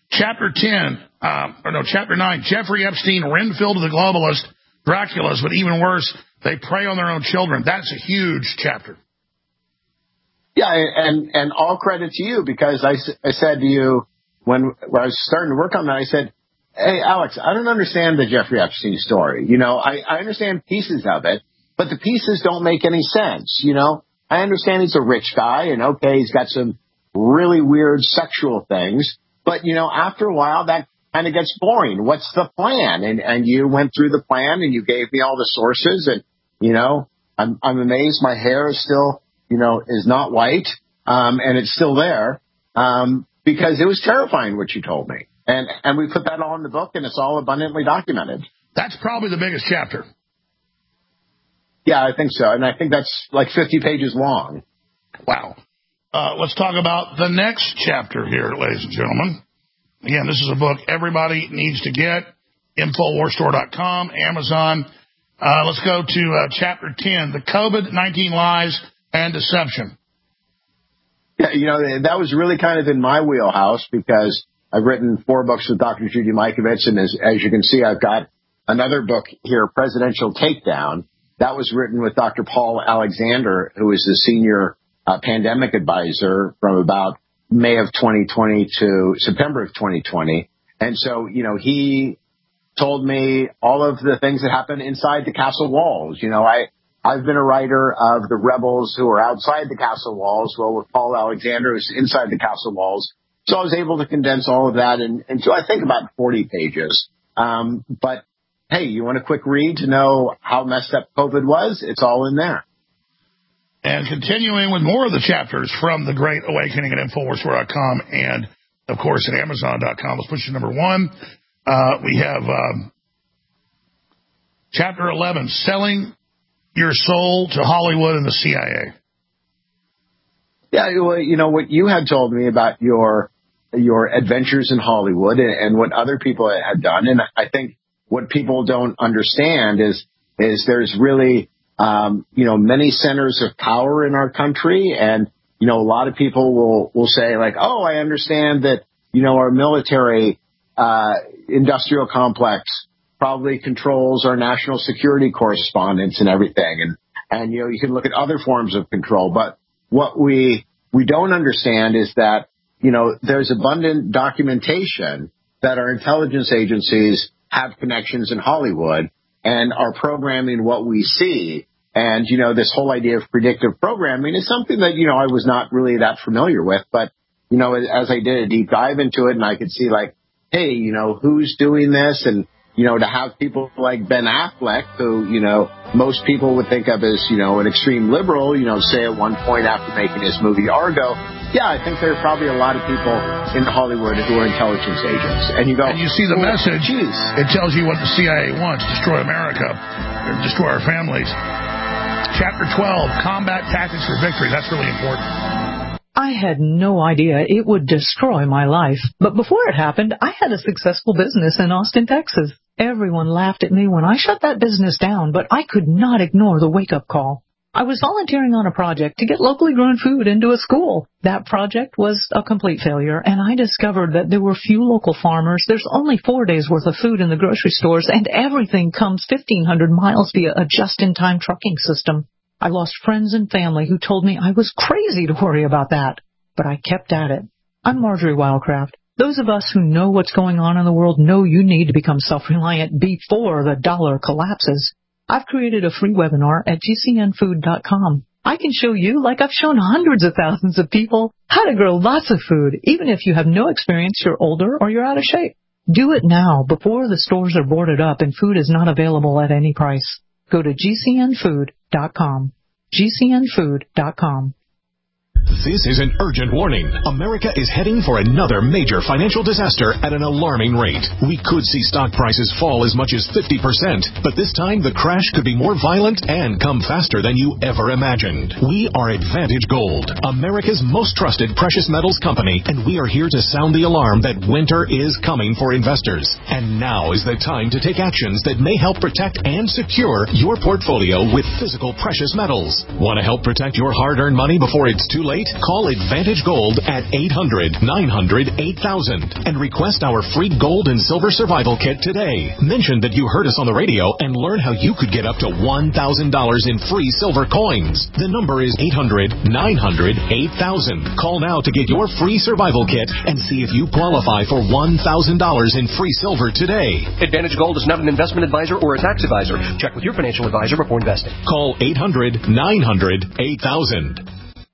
[SPEAKER 3] Chapter 9, Jeffrey Epstein, Renfield to the globalist, Draculas, but even worse, they prey on their own children. That's a huge chapter.
[SPEAKER 2] Yeah, and all credit to you, because I said to you when I was starting to work on that, I said, hey, Alex, I don't understand the Jeffrey Epstein story. You know, I understand pieces of it, but the pieces don't make any sense. You know, I understand he's a rich guy, and okay, he's got some really weird sexual things, but, you know, after a while, that kind of gets boring. What's the plan? And you went through the plan, and you gave me all the sources, and, you know, I'm amazed my hair is still, you know, is not white, and it's still there, because it was terrifying what you told me. And we put that all in the book, and it's all abundantly documented.
[SPEAKER 3] That's probably the biggest chapter.
[SPEAKER 2] Yeah, I think so. And I think that's like 50 pages long.
[SPEAKER 3] Wow. Let's talk about the next chapter here, ladies and gentlemen. Again, this is a book everybody needs to get. InfoWarsStore.com, Amazon. Let's go to chapter 10, the COVID-19 lies and deception.
[SPEAKER 2] Yeah, you know, that was really kind of in my wheelhouse, because I've written 4 books with Dr. Judy Mikovits, and as you can see, I've got another book here, Presidential Takedown. That was written with Dr. Paul Alexander, who is the senior pandemic advisor from about May of 2020 to September of 2020. And so, you know, he told me all of the things that happened inside the castle walls. You know, I've been a writer of the rebels who are outside the castle walls. Well, with Paul Alexander, who's inside the castle walls. So I was able to condense all of that into, I think, about 40 pages. But, hey, you want a quick read to know how messed up COVID was? It's all in there.
[SPEAKER 3] And continuing with more of the chapters from The Great Awakening at InfoWarsStore.com and, of course, at Amazon.com. Let's push to number 1. We have Chapter 11, Selling Your Soul to Hollywood and the CIA.
[SPEAKER 2] Yeah, well, you know, what you had told me about your adventures in Hollywood and what other people had done. And I think what people don't understand is there's really, you know, many centers of power in our country. And, you know, a lot of people will say like, oh, I understand that, you know, our military industrial complex probably controls our national security correspondence and everything. And, you know, you can look at other forms of control. But what we don't understand is that, you know, there's abundant documentation that our intelligence agencies have connections in Hollywood and are programming what we see. And, you know, this whole idea of predictive programming is something that, you know, I was not really that familiar with. But, you know, as I did a deep dive into it, and I could see like, hey, you know, who's doing this? And, you know, to have people like Ben Affleck, who, you know, most people would think of as, you know, an extreme liberal, you know, say at one point after making his movie Argo, yeah, I think there are probably a lot of people in Hollywood who are intelligence agents. And you go,
[SPEAKER 3] and you see the message. Geez. It tells you what the CIA wants: destroy America, or destroy our families. Chapter 12, Combat Tactics for Victory. That's really important.
[SPEAKER 14] I had no idea it would destroy my life. But before it happened, I had a successful business in Austin, Texas. Everyone laughed at me when I shut that business down, but I could not ignore the wake-up call. I was volunteering on a project to get locally grown food into a school. That project was a complete failure, and I discovered that there were few local farmers. There's only 4 days' worth of food in the grocery stores, and everything comes 1,500 miles via a just-in-time trucking system. I lost friends and family who told me I was crazy to worry about that, but I kept at it. I'm Marjorie Wildcraft. Those of us who know what's going on in the world know you need to become self-reliant before the dollar collapses. I've created a free webinar at GCNfood.com. I can show you, like I've shown hundreds of thousands of people, how to grow lots of food, even if you have no experience, you're older, or you're out of shape. Do it now, before the stores are boarded up and food is not available at any price. Go to GCNfood.com. GCNfood.com.
[SPEAKER 15] This is an urgent warning. America is heading for another major financial disaster at an alarming rate. We could see stock prices fall as much as 50%, but this time the crash could be more violent and come faster than you ever imagined. We are Advantage Gold, America's most trusted precious metals company, and we are here to sound the alarm that winter is coming for investors. And now is the time to take actions that may help protect and secure your portfolio with physical precious metals. Want to help protect your hard-earned money before it's too late? Call Advantage Gold at 800-900-8000 and request our free gold and silver survival kit today. Mention that you heard us on the radio and learn how you could get up to $1,000 in free silver coins. The number is 800-900-8000. Call now to get your free survival kit and see if you qualify for $1,000 in free silver today.
[SPEAKER 16] Advantage Gold is not an investment advisor or a tax advisor. Check with your financial advisor before investing.
[SPEAKER 15] Call 800-900-8000.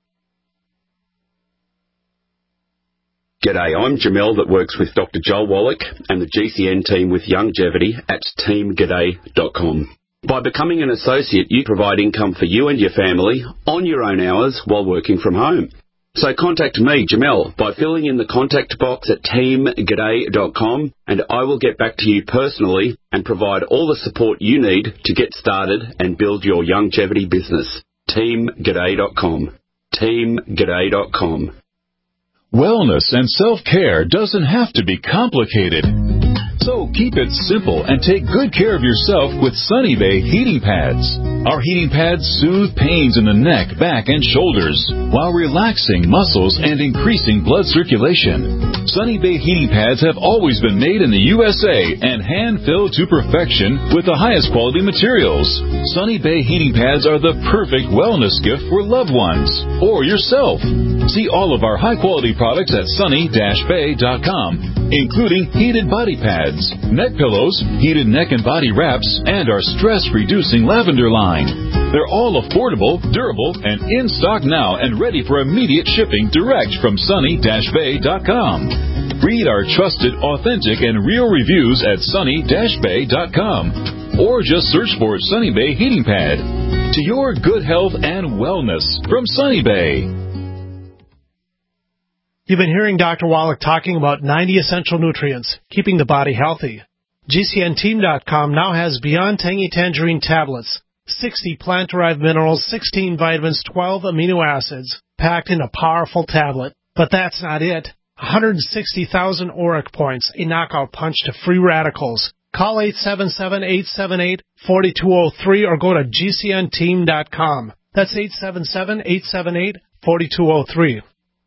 [SPEAKER 9] G'day, I'm Jamel that works with Dr. Joel Wallach and the GCN team with Longevity at teamg'day.com. By becoming an associate, you provide income for you and your family on your own hours while working from home. So contact me, Jamel, by filling in the contact box at teamg'day.com, and I will get back to you personally and provide all the support you need to get started and build your longevity business. teamg'day.com. teamg'day.com.
[SPEAKER 17] Wellness and self-care doesn't have to be complicated. So keep it simple and take good care of yourself with Sunny Bay heating pads. Our heating pads soothe pains in the neck, back, and shoulders while relaxing muscles and increasing blood circulation. Sunny Bay heating pads have always been made in the USA and hand-filled to perfection with the highest quality materials. Sunny Bay heating pads are the perfect wellness gift for loved ones or yourself. See all of our high-quality products at sunny-bay.com, including heated body pads, neck pillows, heated neck and body wraps, and our stress-reducing lavender line. They're all affordable, durable, and in stock now and ready for immediate shipping direct from sunny-bay.com. Read our trusted, authentic, and real reviews at sunny-bay.com, or just search for Sunny Bay Heating Pad. To your good health and wellness from Sunny Bay.
[SPEAKER 10] You've been hearing Dr. Wallach talking about 90 essential nutrients, keeping the body healthy. GCNteam.com now has Beyond Tangy Tangerine tablets, 60 plant-derived minerals, 16 vitamins, 12 amino acids, packed in a powerful tablet. But that's not it. 160,000 auric points, a knockout punch to free radicals. Call 877-878-4203 or go to GCNteam.com. That's 877-878-4203.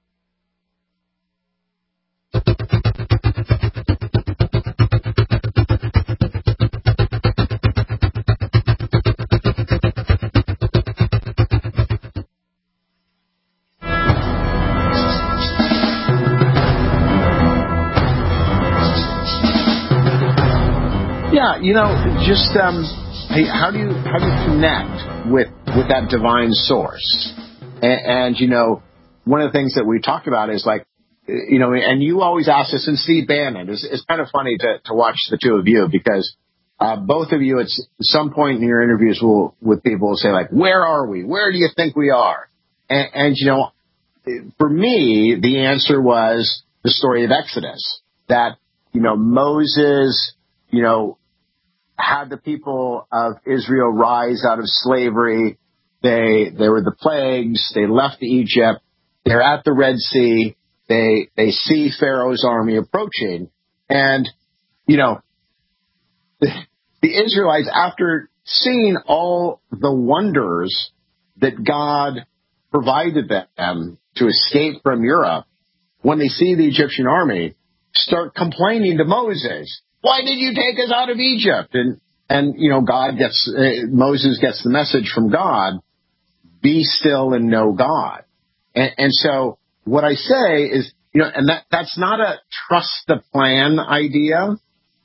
[SPEAKER 2] Yeah, just hey, how do you connect with that divine source? And one of the things that we talked about is like, and you always ask this, and Steve Bannon, it's kind of funny to watch the two of you, because both of you at some point in your interviews with people will say, like, where are we? Where do you think we are? And for me, the answer was the story of Exodus, that, Moses, had the people of Israel rise out of slavery. They were the plagues. They left Egypt. They're at the Red Sea. They see Pharaoh's army approaching. And, the Israelites, after seeing all the wonders that God provided them to escape from Europe, when they see the Egyptian army, start complaining to Moses. Why did you take us out of Egypt? And Moses gets the message from God, be still and know God. And so what I say is, and that's not a trust the plan idea.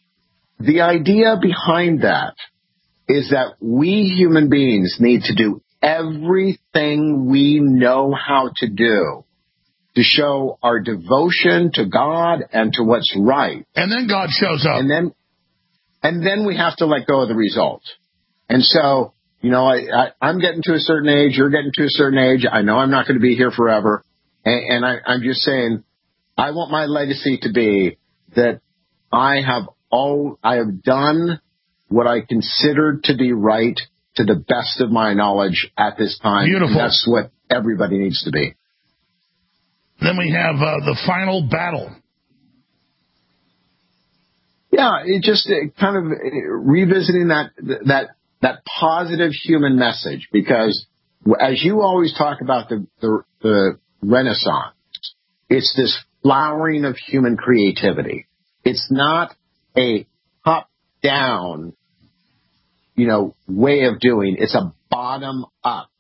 [SPEAKER 2] The idea behind that is that we human beings need to do everything we know how to do to show our devotion to God and to what's right.
[SPEAKER 3] And then God shows up.
[SPEAKER 2] And then we have to let go of the result. And so, you know, I'm getting to a certain age. You're getting to a certain age. I know I'm not going to be here forever. And I'm just saying, I want my legacy to be that I have done what I considered to be right to the best of my knowledge at this time.
[SPEAKER 3] Beautiful.
[SPEAKER 2] And that's what everybody needs to be.
[SPEAKER 3] Then we have the final battle.
[SPEAKER 2] Yeah, it just kind of revisiting that positive human message, because as you always talk about the Renaissance, it's this flowering of human creativity. It's not a top-down, way of doing. It's a bottom-up.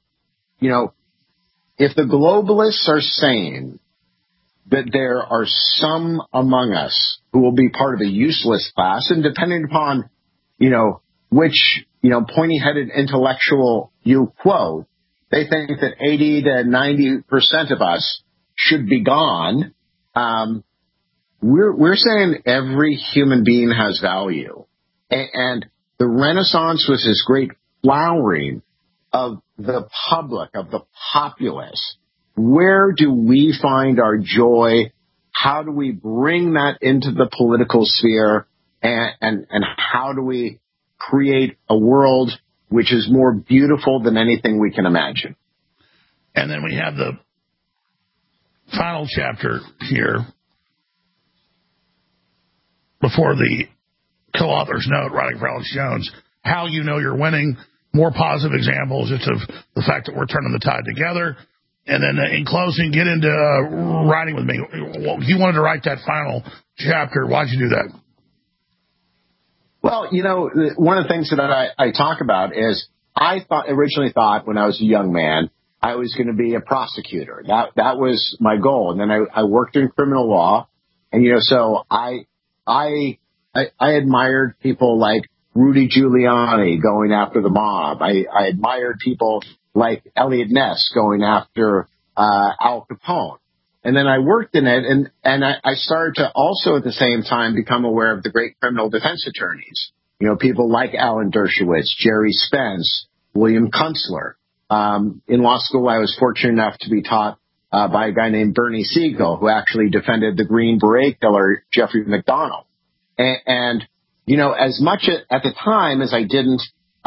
[SPEAKER 2] If the globalists are saying that there are some among us who will be part of a useless class, and depending upon, which, pointy-headed intellectual you quote, they think that 80 to 90% of us should be gone. We're saying every human being has value. And the Renaissance was this great flowering of the public, of the populace. Where do we find our joy? How do we bring that into the political sphere? And how do we create a world which is more beautiful than anything we can imagine?
[SPEAKER 3] And then we have the final chapter here before the co-author's note, writing for Alex Jones, how you know you're winning, more positive examples. It's of the fact that we're turning the tide together. And then in closing, get into writing with me. You wanted to write that final chapter. Why'd you do that?
[SPEAKER 2] Well, one of the things that I talk about is I originally thought when I was a young man, I was going to be a prosecutor. That was my goal. And then I worked in criminal law. And, so I admired people like Rudy Giuliani going after the mob. I admired people like Elliot Ness going after Al Capone. And then I worked in it, and I started to also at the same time become aware of the great criminal defense attorneys. People like Alan Dershowitz, Jerry Spence, William Kunstler. In law school, I was fortunate enough to be taught by a guy named Bernie Siegel, who actually defended the Green Beret killer, Jeffrey McDonald. And as much at the time as I didn't,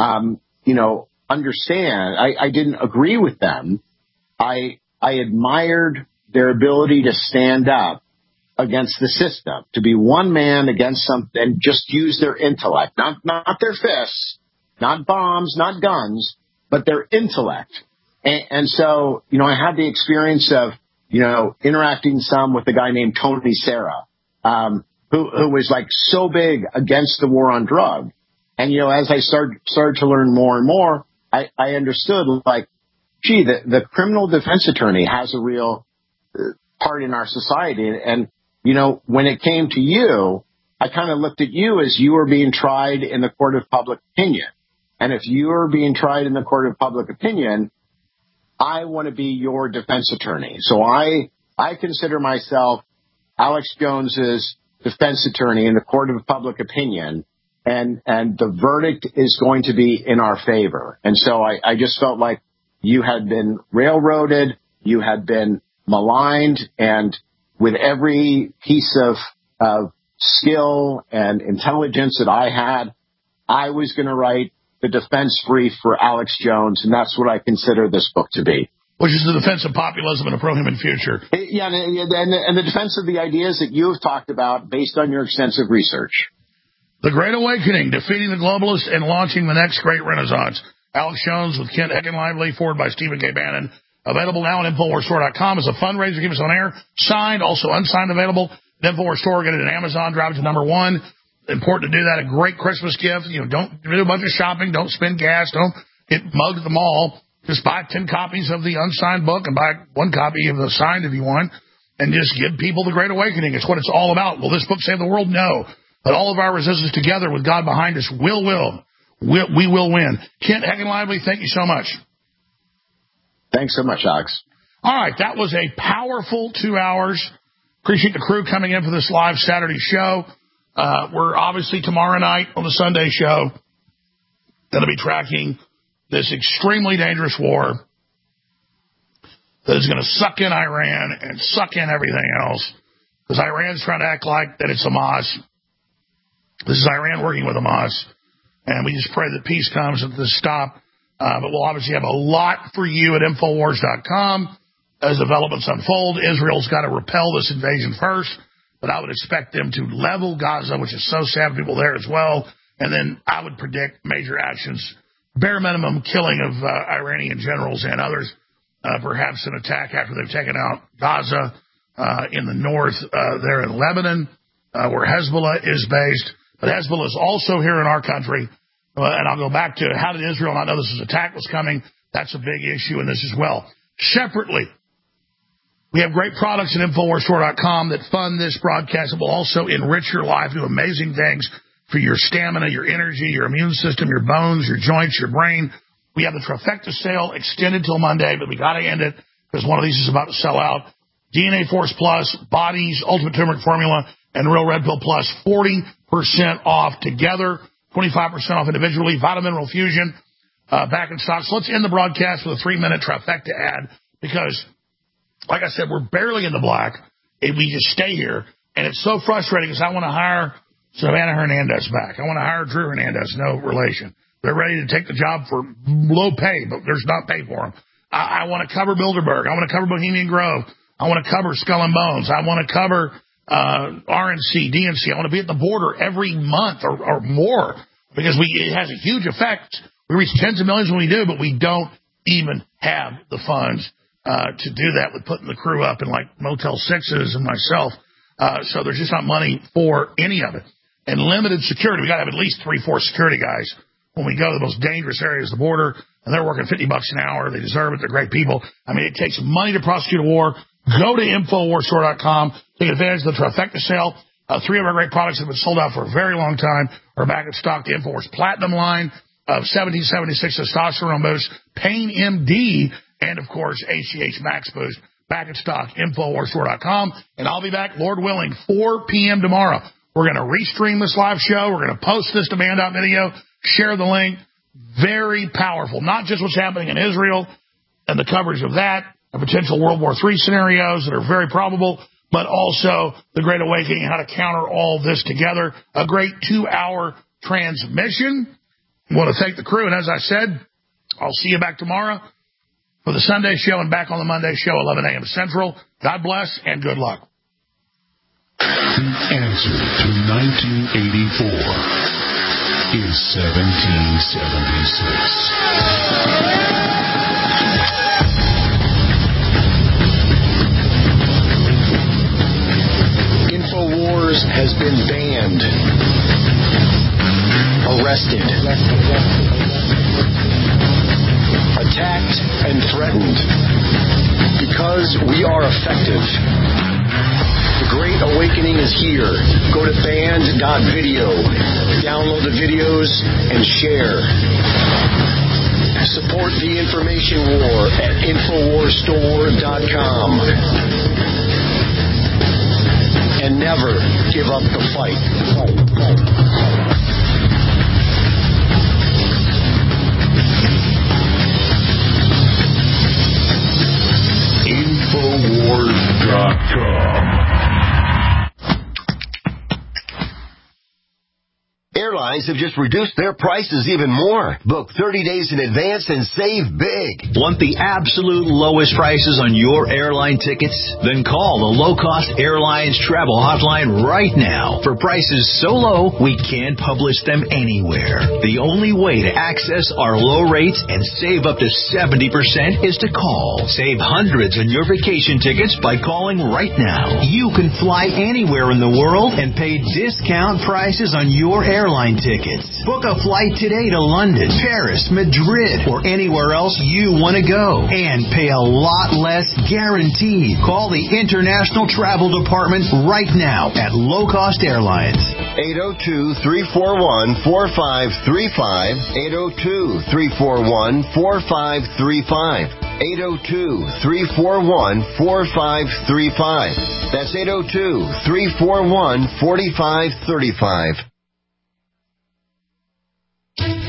[SPEAKER 2] understand, I didn't agree with them, I admired their ability to stand up against the system, to be one man against something, and just use their intellect, not their fists, not bombs, not guns, but their intellect. And so, I had the experience of, interacting some with a guy named Tony Serra, who was like so big against the war on drugs. And, as I started to learn more and more, I understood, like, gee, the criminal defense attorney has a real part in our society. And, when it came to you, I kind of looked at you as you were being tried in the court of public opinion. And if you are being tried in the court of public opinion, I want to be your defense attorney. So I consider myself Alex Jones's defense attorney in the court of public opinion. And the verdict is going to be in our favor. And so I just felt like you had been railroaded, you had been maligned, and with every piece of skill and intelligence that I had, I was going to write the defense brief for Alex Jones, and that's what I consider this book to be.
[SPEAKER 3] Which is the defense of populism and a pro-human future.
[SPEAKER 2] Yeah, and the defense of the ideas that you have talked about based on your extensive research.
[SPEAKER 3] The Great Awakening, Defeating the Globalists and Launching the Next Great Renaissance. Alex Jones with Kent Heckenlively, forward by Stephen K. Bannon. Available now on InfoWarsStore.com as a fundraiser. Keep us on air. Signed, also unsigned, available. At InfoWars Store, get it at Amazon, drive it to number 1. Important to do that. A great Christmas gift. Don't do a bunch of shopping. Don't spend gas. Don't get mugged at the mall. Just buy 10 copies of the unsigned book and buy 1 copy of the signed if you want. And just give people the Great Awakening. It's what it's all about. Will this book save the world? No. But all of our resistance together with God behind us we will win. Kent Heckenlively, thank you so much.
[SPEAKER 2] Thanks so much, Alex.
[SPEAKER 3] All right, that was a powerful 2 hours. Appreciate the crew coming in for this live Saturday show. We're obviously tomorrow night on the Sunday show going to be tracking this extremely dangerous war that is going to suck in Iran and suck in everything else, because Iran's trying to act like that it's Hamas. This is Iran working with Hamas, and we just pray that peace comes and this stop. But we'll obviously have a lot for you at Infowars.com as developments unfold. Israel's got to repel this invasion first, but I would expect them to level Gaza, which is so sad for people there as well. And then I would predict major actions, bare minimum killing of Iranian generals and others, perhaps an attack after they've taken out Gaza in the north there in Lebanon, where Hezbollah is based. But Hezbollah is also here in our country. And I'll go back to how did Israel not know this attack was coming? That's a big issue in this as well. Separately, we have great products at InfoWarsStore.com that fund this broadcast. It will also enrich your life, do amazing things for your stamina, your energy, your immune system, your bones, your joints, your brain. We have the Trifecta sale extended till Monday, but we got to end it because one of these is about to sell out. DNA Force Plus, Bodies, Ultimate Turmeric Formula, and Real Red Pill Plus, 40% off together, 25% off individually. Vitamin Mineral Fusion, back in stock. So let's end the broadcast with a 3-minute Trifecta ad because, like I said, we're barely in the black if we just stay here. And it's so frustrating because I want to hire Savannah Hernandez back. I want to hire Drew Hernandez, no relation. They're ready to take the job for low pay, but there's not pay for them. I want to cover Bilderberg. I want to cover Bohemian Grove. I want to cover Skull and Bones. I want to cover RNC, DNC. I want to be at the border every month or more because it has a huge effect. We reach tens of millions when we do, but we don't even have the funds to do that with putting the crew up in like Motel 6s and myself. So there's just not money for any of it. And limited security. We got to have at least 3-4 security guys when we go to the most dangerous areas of the border, and they're working $50 an hour. They deserve it. They're great people. I mean, it takes money to prosecute a war. Go to InfoWarsStore.com. Take advantage of the Trifecta sale. 3 of our great products that have been sold out for a very long time are back in stock. The InfoWars Platinum line of 1776 testosterone boost, Pain MD, and, of course, HGH Max Boost. Back in stock, InfoWarsStore.com. And I'll be back, Lord willing, 4 p.m. tomorrow. We're going to restream this live show. We're going to post this to Band.video. Share the link. Very powerful. Not just what's happening in Israel and the coverage of that, and potential World War III scenarios that are very probable, but also the Great Awakening, how to counter all this together. A great 2-hour transmission. I want to thank the crew. And as I said, I'll see you back tomorrow for the Sunday show and back on the Monday show, 11 a.m. Central. God bless and good luck.
[SPEAKER 4] The answer to 1984 is 1776.
[SPEAKER 2] InfoWars has been banned, arrested, attacked, and threatened because we are effective. The Great Awakening is here. Go to Band.video, download the videos, and share. Support the information war at InfoWarsStore.com. And never give up the fight.
[SPEAKER 4] InfoWars.com.
[SPEAKER 8] Airlines have just reduced their prices even more. Book 30 days in advance and save big.
[SPEAKER 6] Want the absolute lowest prices on your airline tickets? Then call the Low Cost Airlines Travel Hotline right now. For prices so low, we can't publish them anywhere. The only way to access our low rates and save up to 70% is to call. Save hundreds on your vacation tickets by calling right now. You can fly anywhere in the world and pay discount prices on your airline tickets. Book a flight today to London, Paris, Madrid, or anywhere else you want to go and pay a lot less guaranteed. Call the International Travel Department right now at Low Cost Airlines.
[SPEAKER 8] 802-341-4535. 802-341-4535. 802-341-4535. That's 802-341-4535.